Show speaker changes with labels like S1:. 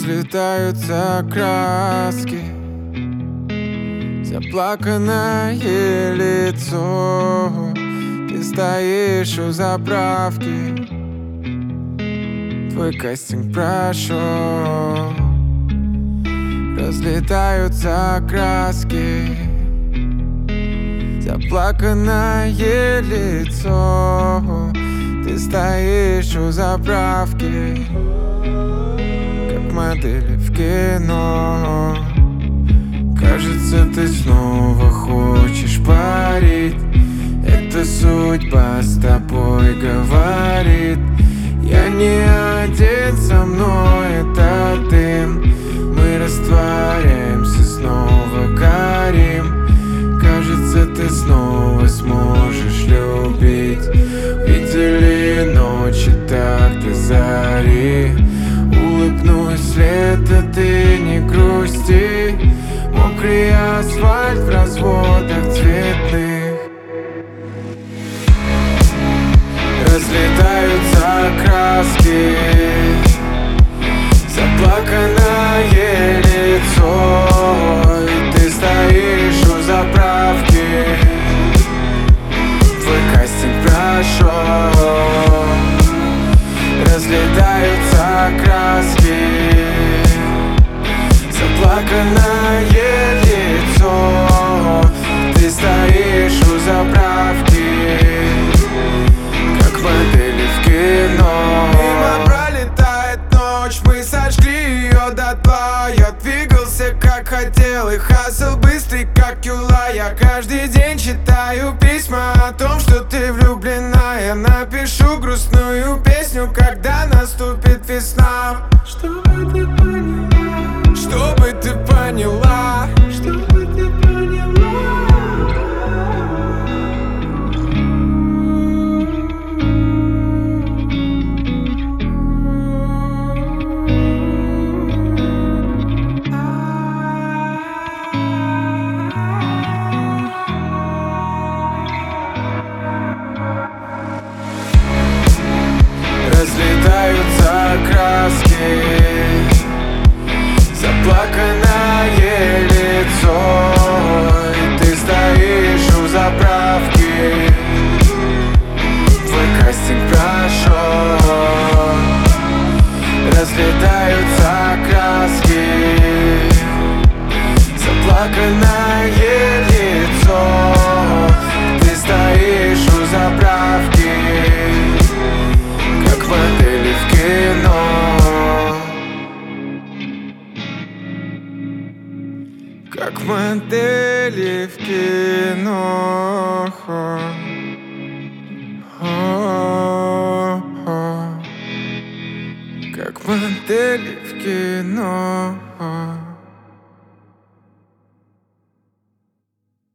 S1: Разлетаются краски, заплаканное лицо. Ты стоишь у заправки, твой кастинг прошел. Разлетаются краски, заплаканное лицо. Ты стоишь у заправки, как модели в кино. Кажется, ты снова хочешь парить. Эта судьба с тобой говорит: я не один, со мной это дым. Мы растворяемся, снова горим. Кажется, ты снова сможешь любить. Видели ночи так до зари. Улыбнусь, лето, ты не грусти. Мокрый асфальт в разводах цветных. Разлетаются краски, заплаканное лицо. И ты стоишь у заправки, твой кастинг прошел. Разлетаются краски, заплаканное лицо. Ты стоишь у заправки, как модели в кино. Мимо пролетает ночь, мы сожгли ее дотла. Я двигался как хотел и хасл быстрый как юла. Я каждый день читаю письма о том, что ты влюблена. Я напишу грустную песню, когда наступит весна. Чтобы ты поняла, чтобы ты поняла, чтобы ты поняла. Разлетаются краски, заплаканное лицо. И ты стоишь у заправки, твой кастинг прошел. Разлетаются краски, заплаканное лицо. Ты стоишь у заправки, как модели в кино. Как модели в кино. Как модели в кино.